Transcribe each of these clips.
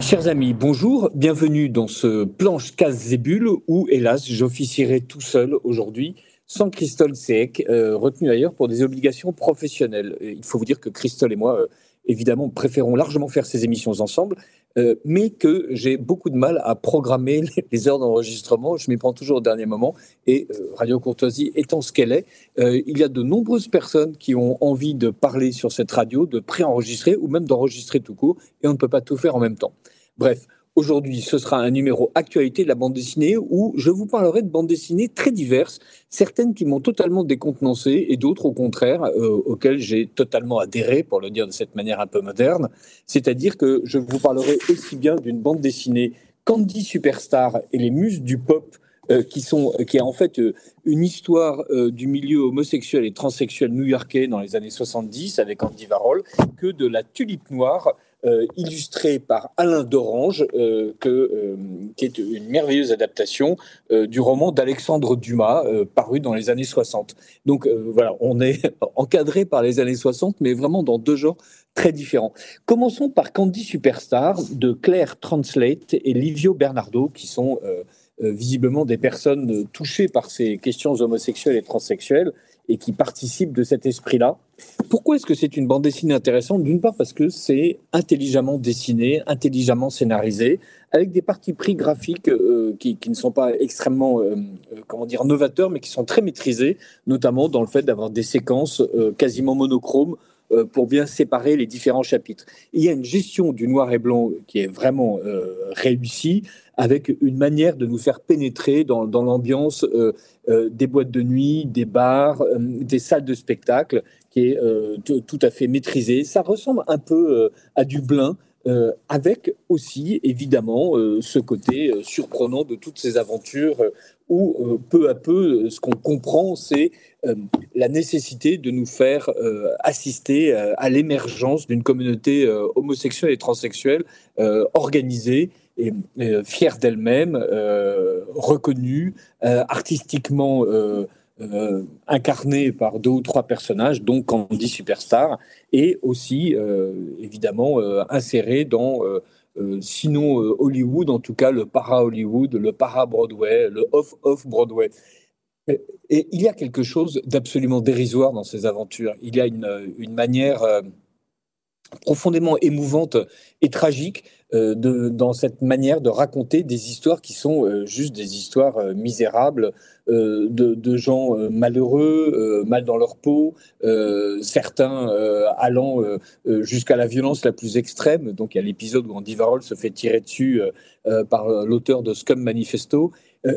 Chers amis, bonjour, bienvenue dans ce planche casse-zébule où, hélas, j'officierai tout seul aujourd'hui, sans Christol Seek, retenu d'ailleurs pour des obligations professionnelles. Il faut vous dire que Christol et moi, évidemment, préférons largement faire ces émissions ensemble, mais que j'ai beaucoup de mal à programmer les heures d'enregistrement. Je m'y prends toujours au dernier moment et Radio Courtoisie étant ce qu'elle est, il y a de nombreuses personnes qui ont envie de parler sur cette radio, de préenregistrer ou même d'enregistrer tout court, et on ne peut pas tout faire en même temps. Bref, aujourd'hui, ce sera un numéro actualité de la bande dessinée où je vous parlerai de bandes dessinées très diverses, certaines qui m'ont totalement décontenancé et d'autres, au contraire, auxquelles j'ai totalement adhéré, pour le dire de cette manière un peu moderne. C'est-à-dire que je vous parlerai aussi bien d'une bande dessinée Candy Superstar et les Muses du Pop, qui est en fait une histoire du milieu homosexuel et transsexuel new-yorkais dans les années 70 avec Andy Warhol, que de la Tulipe Noire, illustrée par Alain Dorange, qui est une merveilleuse adaptation du roman d'Alexandre Dumas, paru dans les années 60. Donc voilà, on est encadré par les années 60, mais vraiment dans deux genres très différents. Commençons par Candy Superstar de Claire Translate et Livio Bernardo, qui sont visiblement des personnes touchées par ces questions homosexuelles et transsexuelles et qui participent de cet esprit-là. Pourquoi est-ce que c'est une bande dessinée intéressante ? D'une part parce que c'est intelligemment dessiné, intelligemment scénarisé, avec des partis pris graphiques qui ne sont pas extrêmement novateurs, mais qui sont très maîtrisés, notamment dans le fait d'avoir des séquences quasiment monochromes pour bien séparer les différents chapitres. Il y a une gestion du noir et blanc qui est vraiment réussie, avec une manière de nous faire pénétrer dans l'ambiance des boîtes de nuit, des bars, des salles de spectacle, qui est tout à fait maîtrisée. Ça ressemble un peu à du Blin, avec aussi, évidemment, ce côté surprenant de toutes ces aventures où, peu à peu, ce qu'on comprend, c'est la nécessité de nous faire assister à l'émergence d'une communauté homosexuelle et transsexuelle organisée et fière d'elle-même, reconnue, artistiquement incarnée par deux ou trois personnages, dont Candy Superstar, et aussi évidemment insérée dans, sinon Hollywood, en tout cas le para-Hollywood, le para-Broadway, le off-Broadway. Et il y a quelque chose d'absolument dérisoire dans ces aventures. Il y a une manière profondément émouvante et tragique dans cette manière de raconter des histoires qui sont juste des histoires misérables de gens malheureux, mal dans leur peau, certains allant jusqu'à la violence la plus extrême. Donc il y a l'épisode où Andy Warhol se fait tirer dessus par l'auteur de Scum Manifesto.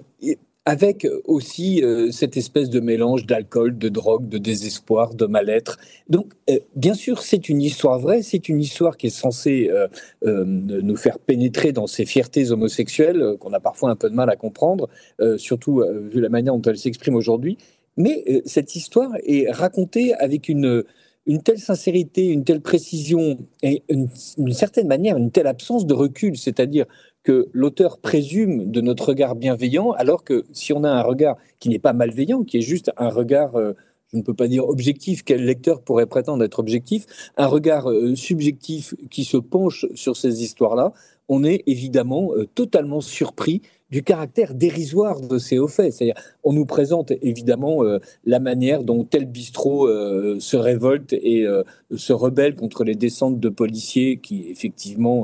Avec aussi cette espèce de mélange d'alcool, de drogue, de désespoir, de mal-être. Donc, bien sûr, c'est une histoire vraie, c'est une histoire qui est censée nous faire pénétrer dans ces fiertés homosexuelles qu'on a parfois un peu de mal à comprendre, surtout vu la manière dont elle s'exprime aujourd'hui. Mais cette histoire est racontée avec une telle sincérité, une telle précision et une certaine manière, une telle absence de recul, c'est-à-dire que l'auteur présume de notre regard bienveillant, alors que si on a un regard qui n'est pas malveillant, qui est juste un regard, je ne peux pas dire objectif, quel lecteur pourrait prétendre être objectif, un regard subjectif qui se penche sur ces histoires-là, on est évidemment totalement surpris du caractère dérisoire de ces hauts faits. C'est-à-dire, on nous présente évidemment la manière dont tel bistrot se révolte et se rebelle contre les descentes de policiers qui, effectivement,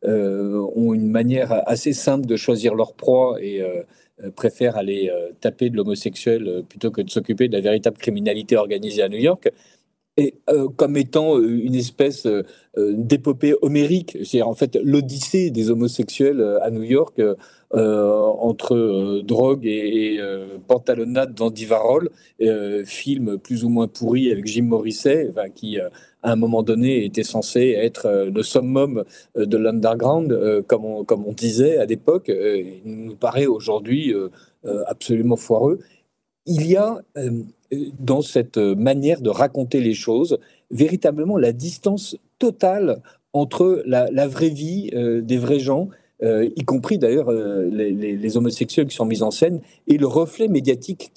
ont une manière assez simple de choisir leur proie et préfèrent aller taper de l'homosexuel plutôt que de s'occuper de la véritable criminalité organisée à New York. Et comme étant une espèce d'épopée homérique, c'est en fait l'odyssée des homosexuels à New York, entre drogue et pantalonnade d'Andy Warhol, film plus ou moins pourri avec Jim Morrissey, enfin, qui à un moment donné était censé être le summum de l'underground, comme on disait à l'époque. Il nous paraît aujourd'hui absolument foireux. Il y a dans cette manière de raconter les choses véritablement la distance totale entre la vraie vie des vrais gens, y compris d'ailleurs les homosexuels qui sont mis en scène, et le reflet médiatique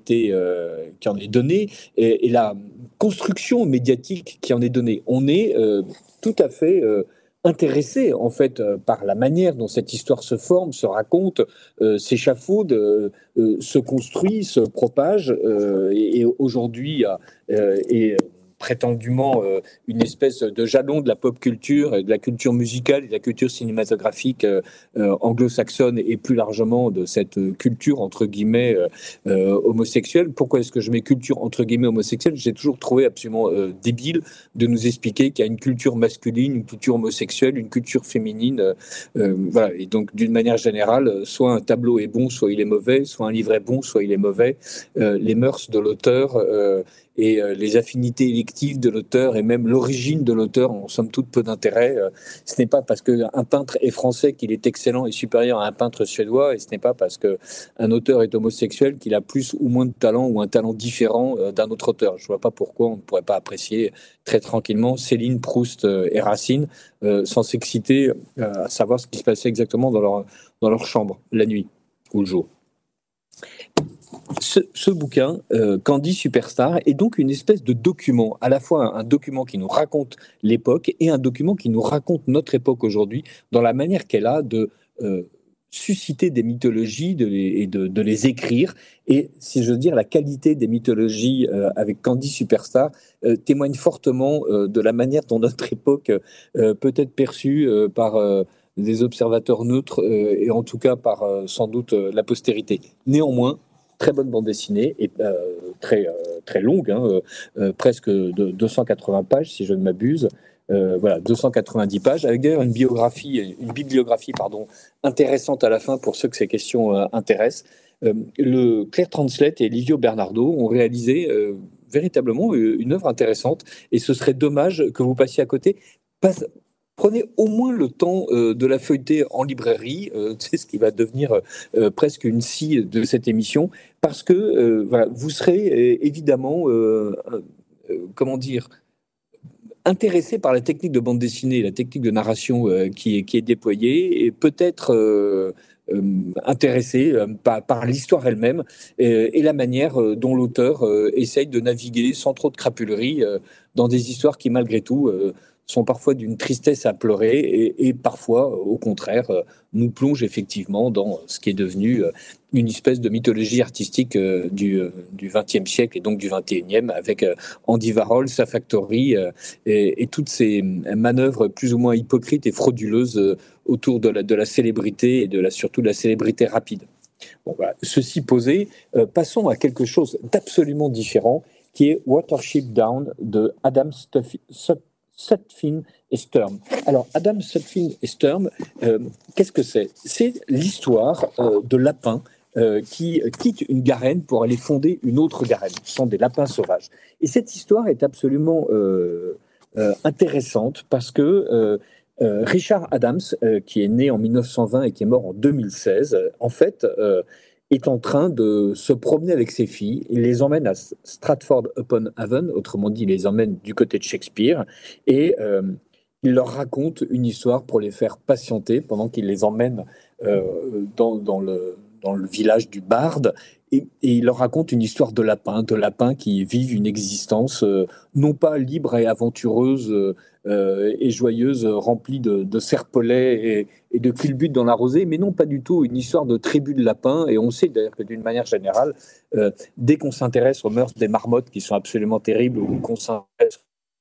qui en est donné, et la construction médiatique qui en est donnée. On est tout à fait intéressé en fait par la manière dont cette histoire se forme, se raconte, s'échafaude, se construit, se propage, et aujourd'hui est prétendument une espèce de jalon de la pop culture, et de la culture musicale et de la culture cinématographique anglo-saxonne, et plus largement de cette culture entre guillemets homosexuelle. Pourquoi est-ce que je mets culture entre guillemets homosexuelle? J'ai toujours trouvé absolument débile de nous expliquer qu'il y a une culture masculine, une culture homosexuelle, une culture féminine. Voilà. Et donc, d'une manière générale, soit un tableau est bon, soit il est mauvais, soit un livre est bon, soit il est mauvais. Les mœurs de l'auteur les affinités électives de l'auteur et même l'origine de l'auteur ont somme toute peu d'intérêt. Ce n'est pas parce qu'un peintre est français qu'il est excellent et supérieur à un peintre suédois, et ce n'est pas parce qu'un auteur est homosexuel qu'il a plus ou moins de talent ou un talent différent d'un autre auteur. Je ne vois pas pourquoi on ne pourrait pas apprécier très tranquillement Céline, Proust et Racine sans s'exciter à savoir ce qui se passait exactement dans leur chambre la nuit ou le jour. Ce bouquin, Candy Superstar, est donc une espèce de document, à la fois un document qui nous raconte l'époque et un document qui nous raconte notre époque aujourd'hui, dans la manière qu'elle a de susciter des mythologies et de les écrire. Et si je veux dire, la qualité des mythologies avec Candy Superstar témoigne fortement de la manière dont notre époque peut être perçue par des observateurs neutres et en tout cas par sans doute la postérité. Néanmoins, très bonne bande dessinée et très longue, hein, presque de 280 pages si je ne m'abuse. Voilà, 290 pages, avec d'ailleurs une bibliographie pardon, intéressante à la fin pour ceux que ces questions intéressent. Le Claire Translate et Livio Bernardo ont réalisé véritablement une œuvre intéressante, et ce serait dommage que vous passiez à côté. Prenez au moins le temps de la feuilleter en librairie, c'est ce qui va devenir presque une scie de cette émission, parce que voilà, vous serez évidemment, comment dire, intéressé par la technique de bande dessinée, la technique de narration qui est déployée, et peut-être intéressé par l'histoire elle-même et la manière dont l'auteur essaye de naviguer sans trop de crapulerie dans des histoires qui, malgré tout, sont parfois d'une tristesse à pleurer et parfois, au contraire, nous plongent effectivement dans ce qui est devenu une espèce de mythologie artistique du XXe siècle et donc du XXIe, avec Andy Warhol, sa Factory et toutes ces manœuvres plus ou moins hypocrites et frauduleuses autour de la célébrité et surtout de la célébrité rapide. Bon, voilà. Ceci posé, passons à quelque chose d'absolument différent, qui est Watership Down de Adam Sutphin et Sturm. Alors, Adam Sutphin et Sturm, qu'est-ce que c'est? C'est l'histoire de lapins qui quittent une garenne pour aller fonder une autre garenne. Ce sont des lapins sauvages. Et cette histoire est absolument intéressante parce que Richard Adams, qui est né en 1920 et qui est mort en 2016, en fait, est en train de se promener avec ses filles. Il les emmène à Stratford-upon-Avon, autrement dit, il les emmène du côté de Shakespeare, et il leur raconte une histoire pour les faire patienter pendant qu'il les emmène dans le village du Barde. Et il leur raconte une histoire de lapins qui vivent une existence non pas libre et aventureuse et joyeuse, remplie de serpolets et de culbutes dans la rosée, mais non pas du tout une histoire de tribu de lapins. Et on sait d'ailleurs que d'une manière générale, dès qu'on s'intéresse aux mœurs des marmottes qui sont absolument terribles, ou qu'on s'intéresse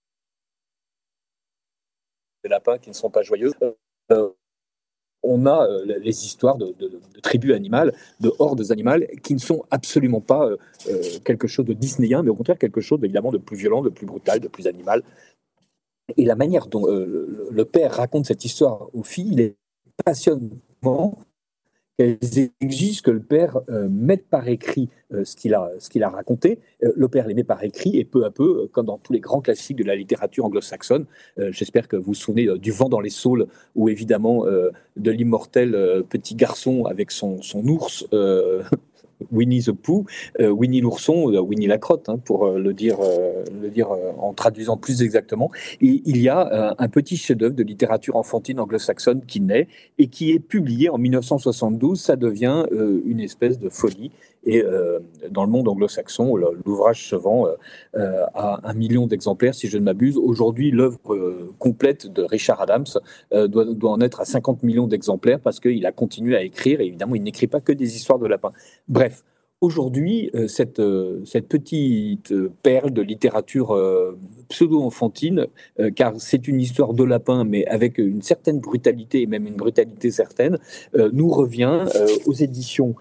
aux lapins qui ne sont pas joyeux, on a les histoires de tribus animales, de hordes animales, qui ne sont absolument pas quelque chose de disneyen, mais au contraire quelque chose évidemment de plus violent, de plus brutal, de plus animal. Et la manière dont le père raconte cette histoire aux filles, il est passionnant. Elles exigent que le père mette par écrit ce qu'il a raconté. Le père les met par écrit, et peu à peu, comme dans tous les grands classiques de la littérature anglo-saxonne, j'espère que vous vous souvenez du Vent dans les saules, ou évidemment de l'immortel petit garçon avec son ours, Winnie the Pooh, Winnie l'ourson, Winnie la crotte, hein, pour le dire en traduisant plus exactement. Et il y a un petit chef-d'œuvre de littérature enfantine anglo-saxonne qui naît et qui est publié en 1972. Ça devient une espèce de folie. Et dans le monde anglo-saxon, l'ouvrage se vend à 1 million d'exemplaires, si je ne m'abuse. Aujourd'hui, l'œuvre complète de Richard Adams doit en être à 50 millions d'exemplaires parce qu'il a continué à écrire. Et évidemment, il n'écrit pas que des histoires de lapins. Bref, aujourd'hui, cette petite perle de littérature pseudo-enfantine, car c'est une histoire de lapin, mais avec une certaine brutalité, et même une brutalité certaine, nous revient aux éditions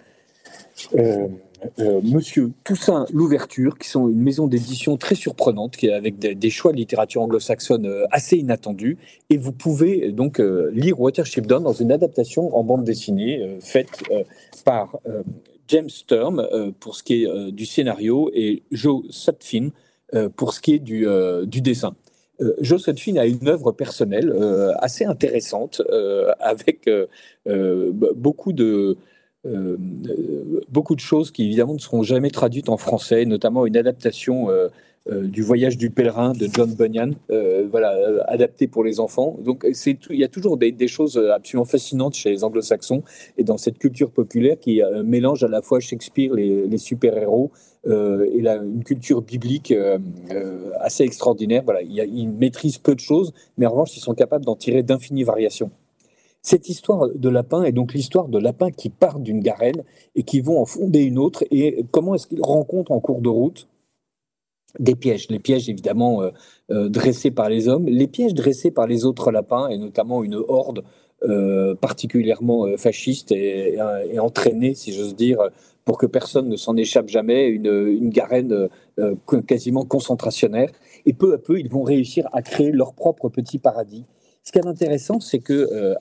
Monsieur Toussaint Louverture, qui sont une maison d'édition très surprenante, avec des choix de littérature anglo-saxonne assez inattendus. Et vous pouvez donc lire Watership Down dans une adaptation en bande dessinée faite par James Sturm pour ce qui est du scénario et Joe Sutphin pour ce qui est du dessin. Joe Sutphin a une œuvre personnelle assez intéressante avec beaucoup de beaucoup de choses qui évidemment ne seront jamais traduites en français, notamment une adaptation du Voyage du pèlerin de John Bunyan, adaptée pour les enfants. Donc il y a toujours des choses absolument fascinantes chez les anglo-saxons et dans cette culture populaire qui mélange à la fois Shakespeare, les super-héros, et une culture biblique assez extraordinaire. Voilà, ils maîtrisent peu de choses, mais en revanche, ils sont capables d'en tirer d'infinies variations. Cette histoire de lapin est donc l'histoire de lapins qui partent d'une garenne et qui vont en fonder une autre. Et comment est-ce qu'ils rencontrent en cours de route des pièges? Les pièges, évidemment, dressés par les hommes, les pièges dressés par les autres lapins, et notamment une horde particulièrement fasciste et entraînée, si j'ose dire, pour que personne ne s'en échappe jamais, une garenne quasiment concentrationnaire. Et peu à peu, ils vont réussir à créer leur propre petit paradis. Ce qui est intéressant, c'est que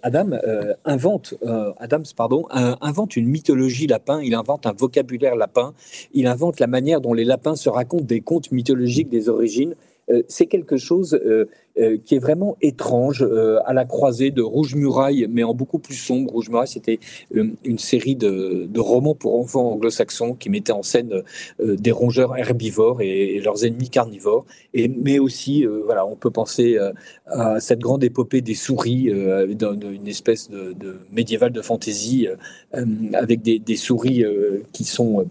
invente une mythologie lapin, il invente un vocabulaire lapin, il invente la manière dont les lapins se racontent des contes mythologiques des origines. C'est quelque chose qui est vraiment étrange, à la croisée de Rouge Muraille, mais en beaucoup plus sombre. Rouge Muraille, c'était une série de romans pour enfants anglo-saxons qui mettaient en scène des rongeurs herbivores et leurs ennemis carnivores. Mais aussi, on peut penser à cette grande épopée des souris, une espèce de médiéval de fantaisie, avec des souris qui sont,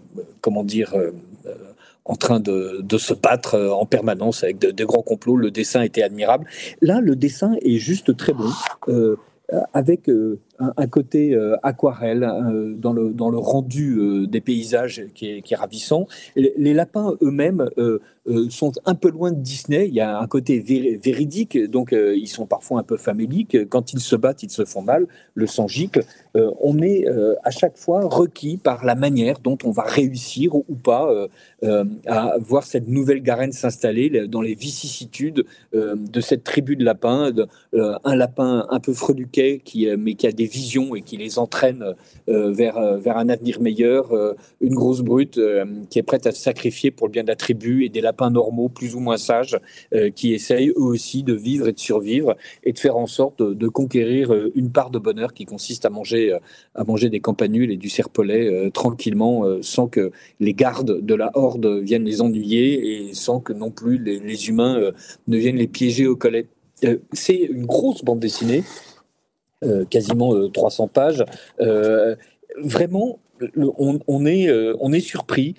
en train de se battre en permanence avec de grands complots. Le dessin était admirable. Là, le dessin est juste très bon, avec un côté aquarelle dans le rendu des paysages qui est ravissant. Les lapins eux-mêmes sont un peu loin de Disney. Il y a un côté véridique, donc ils sont parfois un peu faméliques. Quand ils se battent, ils se font mal, le sang gicle. On est à chaque fois requis par la manière dont on va réussir ou pas à voir cette nouvelle garenne s'installer dans les vicissitudes de cette tribu de lapins, un lapin un peu freluquet mais qui a des visions et qui les entraîne vers un avenir meilleur, une grosse brute qui est prête à se sacrifier pour le bien de la tribu, et des lapins normaux plus ou moins sages qui essayent eux aussi de vivre et de survivre et de faire en sorte de conquérir une part de bonheur qui consiste à manger des campanules et du serpolet tranquillement, sans que les gardes de la horde viennent les ennuyer et sans que non plus les humains ne viennent les piéger au collet. C'est une grosse bande dessinée, quasiment 300 pages. Vraiment, on est surpris.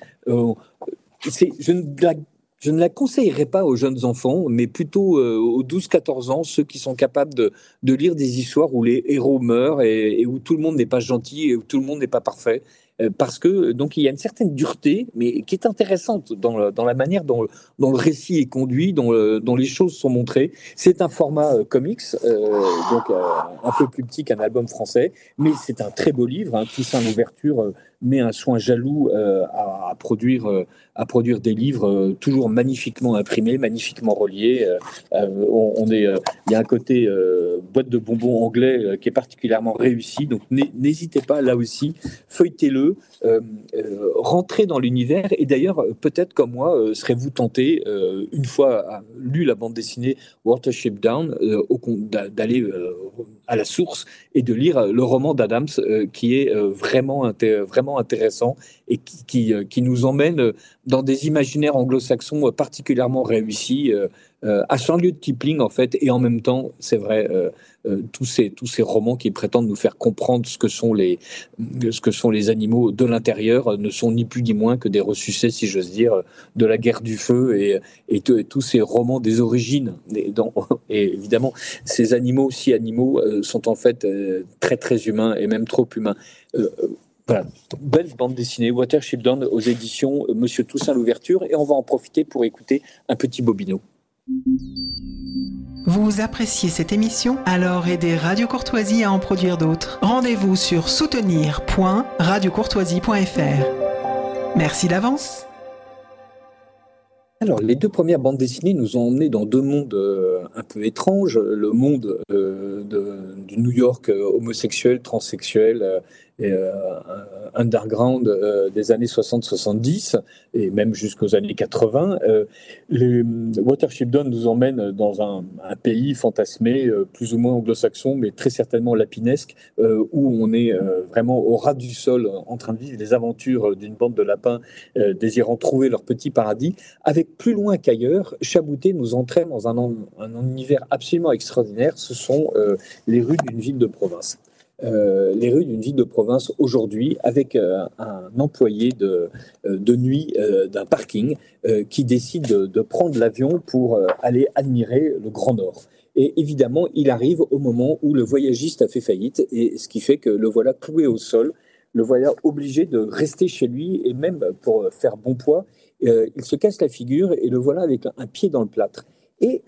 Je ne la conseillerais pas aux jeunes enfants, mais plutôt aux 12-14 ans, ceux qui sont capables de lire des histoires où les héros meurent et où tout le monde n'est pas gentil et où tout le monde n'est pas parfait. Parce que donc il y a une certaine dureté, mais qui est intéressante dans la manière dont le récit est conduit, dont les choses sont montrées. C'est un format comics, un peu plus petit qu'un album français, mais c'est un très beau livre. Hein. Toussaint Louverture met un soin jaloux à produire des livres toujours magnifiquement imprimés, magnifiquement reliés. Il y a un côté boîte de bonbons anglais qui est particulièrement réussi. Donc n'hésitez pas, là aussi, feuilletez-le, rentrez dans l'univers. Et d'ailleurs, peut-être comme moi, serez-vous tenté, une fois lu la bande dessinée Watership Down, d'aller à la source et de lire le roman d'Adams, qui est vraiment intéressant et qui nous emmène dans des imaginaires anglo-saxons particulièrement réussis, à 100 lieues de Kipling en fait, et en même temps, c'est vrai, tous ces romans qui prétendent nous faire comprendre ce que sont les animaux de l'intérieur ne sont ni plus ni moins que des ressucés, si j'ose dire, de la guerre du feu et tous ces romans des origines. Et évidemment, ces animaux, si animaux, sont en fait très très humains et même trop humains. Voilà, belle bande dessinée, Watership Down aux éditions Monsieur Toussaint Louverture, et on va en profiter pour écouter un petit bobino. Vous appréciez cette émission? Alors aidez Radio Courtoisie à en produire d'autres. Rendez-vous sur soutenir.radiocourtoisie.fr. Merci d'avance. Alors, les deux premières bandes dessinées nous ont emmenés dans deux mondes un peu étranges. Le monde du New York homosexuel, transsexuel et underground des années 60-70 et même jusqu'aux années 80. Les Watership Down nous emmène dans un pays fantasmé, plus ou moins anglo-saxon, mais très certainement lapinesque, où on est vraiment au ras du sol en train de vivre les aventures d'une bande de lapins désirant trouver leur petit paradis. Avec plus loin qu'ailleurs, Chabouté nous entraîne dans un univers absolument extraordinaire. Ce sont les rues d'une ville de province. Les rues d'une ville de province aujourd'hui, avec un employé de nuit d'un parking qui décide de prendre l'avion pour aller admirer le Grand Nord. Et évidemment, il arrive au moment où le voyagiste a fait faillite, et ce qui fait que le voilà cloué au sol, le voilà obligé de rester chez lui, et même pour faire bon poids, il se casse la figure et le voilà avec un pied dans le plâtre. Et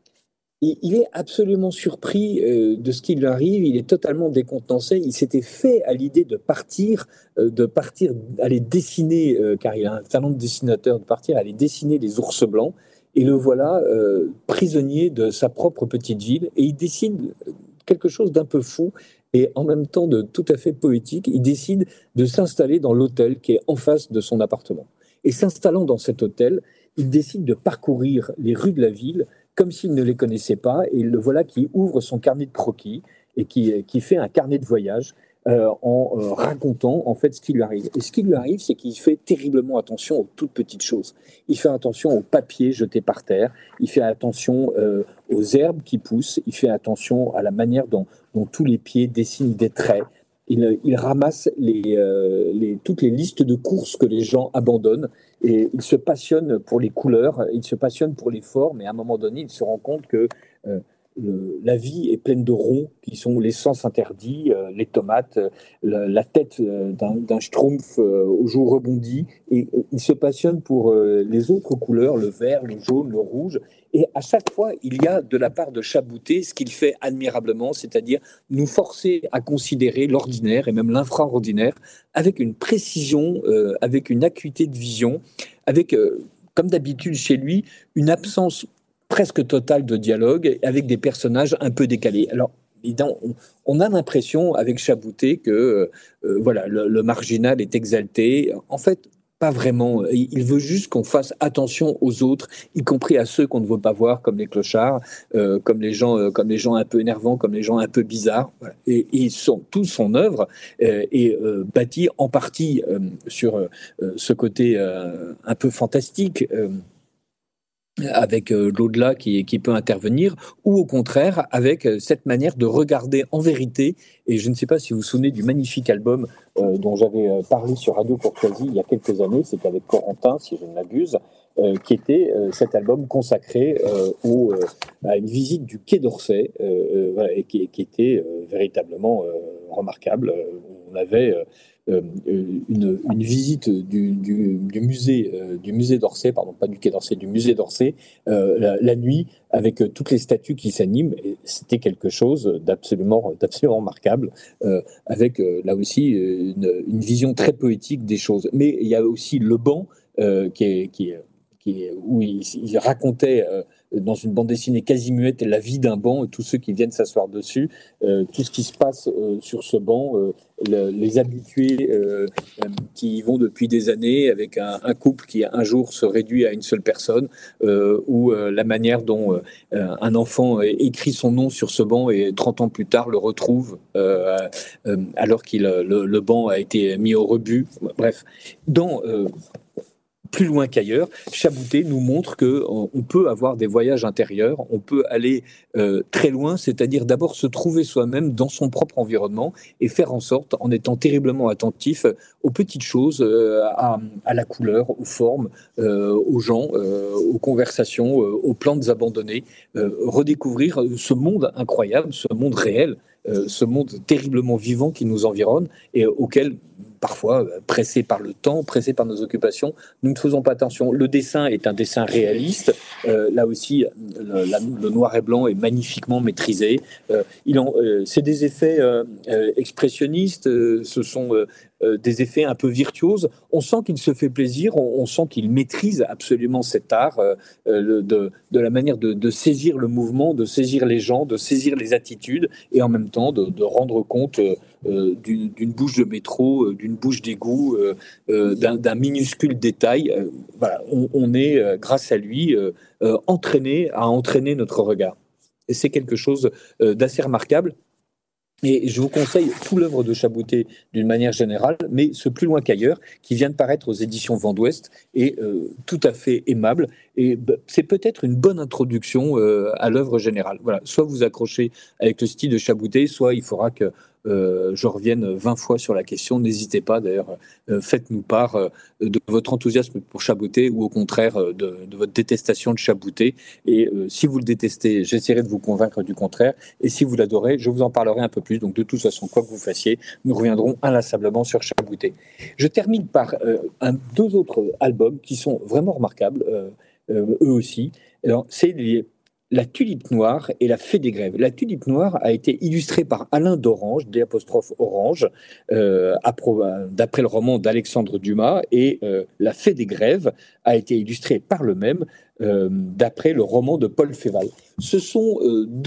il est absolument surpris de ce qui lui arrive, il est totalement décontenancé, il s'était fait à l'idée de partir, aller dessiner, car il a un talent de dessinateur, de partir aller dessiner les ours blancs, et le voilà prisonnier de sa propre petite ville, et il décide quelque chose d'un peu fou, et en même temps de tout à fait poétique, il décide de s'installer dans l'hôtel qui est en face de son appartement. Et s'installant dans cet hôtel, il décide de parcourir les rues de la ville comme s'il ne les connaissait pas, et le voilà qui ouvre son carnet de croquis et qui fait un carnet de voyage en racontant en fait ce qui lui arrive. Et ce qui lui arrive, c'est qu'il fait terriblement attention aux toutes petites choses. Il fait attention aux papiers jetés par terre, il fait attention aux herbes qui poussent, il fait attention à la manière dont tous les pieds dessinent des traits. Il ramasse toutes les listes de courses que les gens abandonnent, et il se passionne pour les couleurs, il se passionne pour les formes, et à un moment donné, il se rend compte que la vie est pleine de ronds qui sont les sens interdits, les tomates, la tête d'un schtroumpf aux joues rebondies, et il se passionne pour les autres couleurs, le vert, le jaune, le rouge, et à chaque fois, il y a de la part de Chabouté ce qu'il fait admirablement, c'est-à-dire nous forcer à considérer l'ordinaire et même l'infraordinaire avec une précision, avec une acuité de vision, avec, comme d'habitude chez lui, une absence presque totale de dialogue, avec des personnages un peu décalés. Alors, évidemment, on a l'impression avec Chabouté que voilà, le marginal est exalté. En fait, pas vraiment. Il veut juste qu'on fasse attention aux autres, y compris à ceux qu'on ne veut pas voir, comme les clochards, comme les gens un peu énervants, comme les gens un peu bizarres. Voilà. Et toute son œuvre est bâtie en partie sur ce côté un peu fantastique. Avec l'au-delà qui peut intervenir, ou au contraire avec cette manière de regarder en vérité. Et je ne sais pas si vous vous souvenez du magnifique album dont j'avais parlé sur Radio Courtoisie il y a quelques années, c'était avec Corentin, si je ne m'abuse, qui était cet album consacré à une visite du Quai d'Orsay, voilà, et qui était véritablement remarquable. On avait une visite du musée d'Orsay, pardon, pas du Quai d'Orsay, du musée d'Orsay, la nuit, avec toutes les statues qui s'animent. Et c'était quelque chose d'absolument remarquable, avec là aussi une vision très poétique des choses. Mais il y a aussi le banc où il racontait dans une bande dessinée quasi muette la vie d'un banc, et tous ceux qui viennent s'asseoir dessus, tout ce qui se passe sur ce banc, les habitués qui y vont depuis des années, avec un couple qui un jour se réduit à une seule personne, ou la manière dont un enfant écrit son nom sur ce banc et 30 ans plus tard le retrouve alors que le banc a été mis au rebut. Bref, plus loin qu'ailleurs, Chabouté nous montre qu'on peut avoir des voyages intérieurs, on peut aller très loin, c'est-à-dire d'abord se trouver soi-même dans son propre environnement et faire en sorte, en étant terriblement attentif aux petites choses, à la couleur, aux formes, aux gens, aux conversations, aux plantes abandonnées, redécouvrir ce monde incroyable, ce monde réel, ce monde terriblement vivant qui nous environne et auquel parfois, pressés par le temps, pressés par nos occupations, nous ne faisons pas attention. Le dessin est un dessin réaliste. Là aussi, le noir et blanc est magnifiquement maîtrisé. C'est des effets expressionnistes, ce sont des effets un peu virtuoses. On sent qu'il se fait plaisir, on sent qu'il maîtrise absolument cet art, de la manière de saisir le mouvement, de saisir les gens, de saisir les attitudes, et en même temps de rendre compte d'une bouche de métro, d'une bouche d'égout, d'un minuscule détail. Voilà, on est, grâce à lui, entraîné à entraîner notre regard. Et c'est quelque chose d'assez remarquable. Et je vous conseille tout l'œuvre de Chabouté d'une manière générale, mais ce Plus loin qu'ailleurs, qui vient de paraître aux éditions Vent d'Ouest, est tout à fait aimable. Et c'est peut-être une bonne introduction à l'œuvre générale. Voilà, soit vous accrochez avec le style de Chabouté, soit il faudra que je revienne 20 fois sur la question. N'hésitez pas, d'ailleurs, faites-nous part de votre enthousiasme pour Chabouté ou au contraire de votre détestation de Chabouté. Et si vous le détestez, j'essaierai de vous convaincre du contraire. Et si vous l'adorez, je vous en parlerai un peu plus. Donc de toute façon, quoi que vous fassiez, nous reviendrons inlassablement sur Chabouté. Je termine par deux autres albums qui sont vraiment remarquables, eux aussi. Alors, c'est La Tulipe Noire et La Fée des Grèves. La Tulipe Noire a été illustrée par Alain d'Orange, Orange, d'après le roman d'Alexandre Dumas, et La Fée des Grèves a été illustrée par le même, d'après le roman de Paul Féval. Ce sont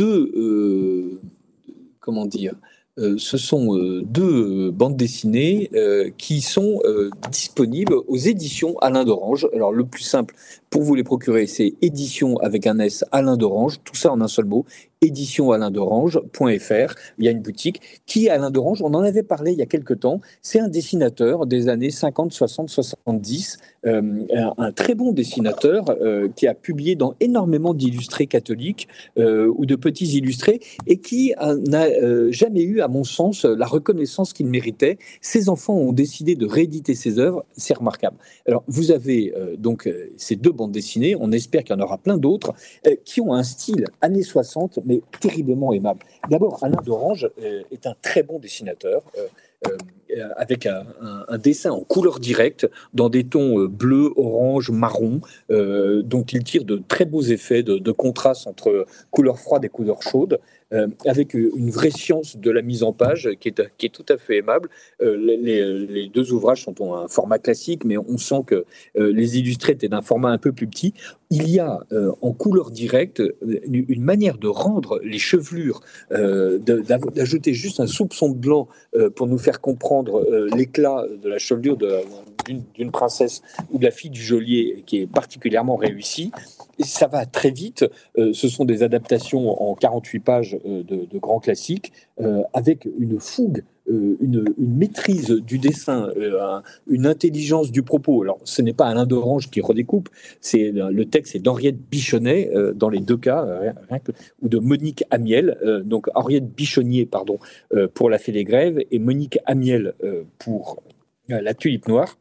deux bandes dessinées qui sont disponibles aux éditions Alain d'Orange. Alors le plus simple pour vous les procurer, c'est édition avec un S Alain d'Orange, tout ça en un seul mot, éditionalaind'orange.fr. Il y a une boutique qui, Alain d'Orange, on en avait parlé il y a quelque temps, c'est un dessinateur des années 50, 60, 70, un très bon dessinateur qui a publié dans énormément d'illustrés catholiques ou de petits illustrés et qui n'a jamais eu, à mon sens, la reconnaissance qu'il méritait. Ses enfants ont décidé de rééditer ses œuvres, c'est remarquable. Alors, vous avez donc ces deux bandes dessinées, on espère qu'il y en aura plein d'autres, qui ont un style années 60, mais terriblement aimable. D'abord, Alain d'Orange est un très bon dessinateur, avec un dessin en couleur directe, dans des tons bleu, orange, marron, dont il tire de très beaux effets de contraste entre couleurs froides et couleurs chaudes, avec une vraie science de la mise en page qui est tout à fait aimable. Les deux ouvrages sont en un format classique, mais on sent que les illustrés étaient d'un format un peu plus petit. Il y a en couleur directe une manière de rendre les chevelures, d'ajouter juste un soupçon de blanc pour nous faire comprendre l'éclat de la chevelure d'une princesse ou de la fille du geôlier qui est particulièrement réussie. Et ça va très vite. Ce sont des adaptations en 48 pages de grands classiques avec une fougue, une maîtrise du dessin, une intelligence du propos. Alors, ce n'est pas Alain d'Orange qui redécoupe, le texte est d'Henriette Bichonnet, dans les deux cas, ou de Monique Amiel, donc Henriette Bichonnier, pardon, pour La Fée des Grèves, et Monique Amiel pour La Tulipe Noire.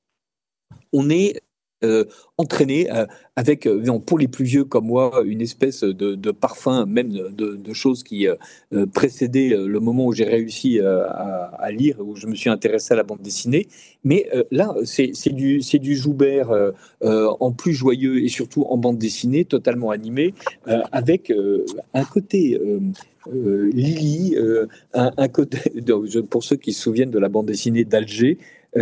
On est entraîné avec, pour les plus vieux comme moi, une espèce de parfum, même de choses qui précédaient le moment où j'ai réussi à lire, où je me suis intéressé à la bande dessinée. Mais là, c'est du Joubert en plus joyeux et surtout en bande dessinée, totalement animé, avec un côté... Lily, un côté, pour ceux qui se souviennent de la bande dessinée d'Alger,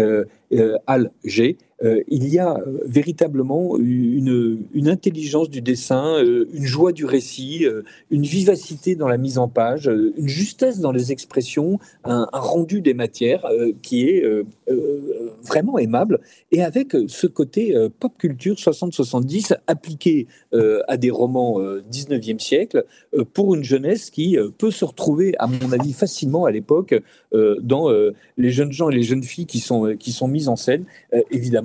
Alger, il y a véritablement une intelligence du dessin, une joie du récit, une vivacité dans la mise en page, une justesse dans les expressions, un rendu des matières qui est vraiment aimable, et avec ce côté pop culture 60-70 appliqué à des romans 19e siècle pour une jeunesse qui peut se retrouver, à mon avis, facilement à l'époque dans les jeunes gens et les jeunes filles qui sont mises en scène. Évidemment,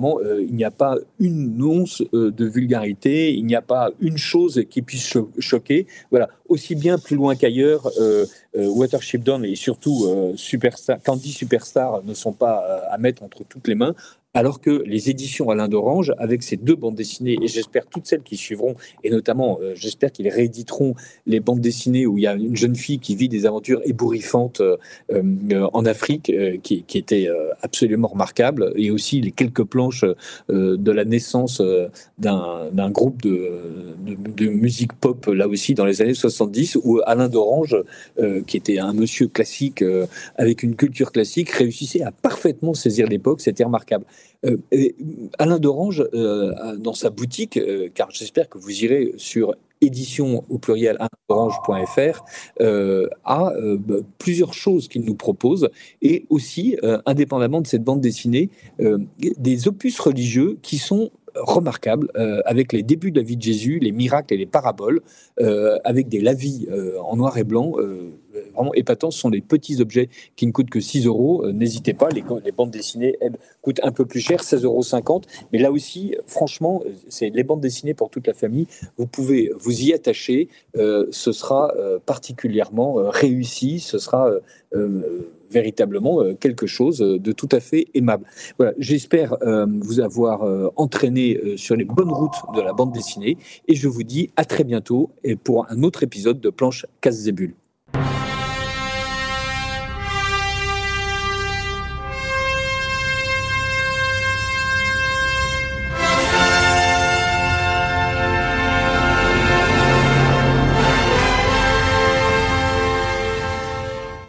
évidemment, il n'y a pas une once de vulgarité, il n'y a pas une chose qui puisse choquer. Voilà, aussi bien plus loin qu'ailleurs, Watership Down et surtout Superstar, Candy Superstar ne sont pas à mettre entre toutes les mains. Alors que les éditions Alain d'Orange, avec ces 2 bandes dessinées, et j'espère toutes celles qui suivront, et notamment j'espère qu'ils rééditeront les bandes dessinées où il y a une jeune fille qui vit des aventures ébouriffantes en Afrique, qui étaient absolument remarquables, et aussi les quelques planches de la naissance d'un groupe de musique pop, là aussi dans les années 70, où Alain d'Orange, qui était un monsieur classique, avec une culture classique, réussissait à parfaitement saisir l'époque. C'était remarquable. Alain d'Orange, dans sa boutique, car j'espère que vous irez sur édition au pluriel alaindorange.fr, a plusieurs choses qu'il nous propose, et aussi, indépendamment de cette bande dessinée, des opus religieux qui sont remarquables, avec les débuts de la vie de Jésus, les miracles et les paraboles, avec des lavis en noir et blanc, vraiment épatants. Ce sont des petits objets qui ne coûtent que 6 euros. N'hésitez pas, les bandes dessinées, elles, coûtent un peu plus cher, 16,50 euros. Mais là aussi, franchement, c'est les bandes dessinées pour toute la famille. Vous pouvez vous y attacher. Ce sera particulièrement réussi. Ce sera véritablement quelque chose de tout à fait aimable. Voilà, j'espère vous avoir entraîné sur les bonnes routes de la bande dessinée, et je vous dis à très bientôt et pour un autre épisode de Planche Casse-Zébule.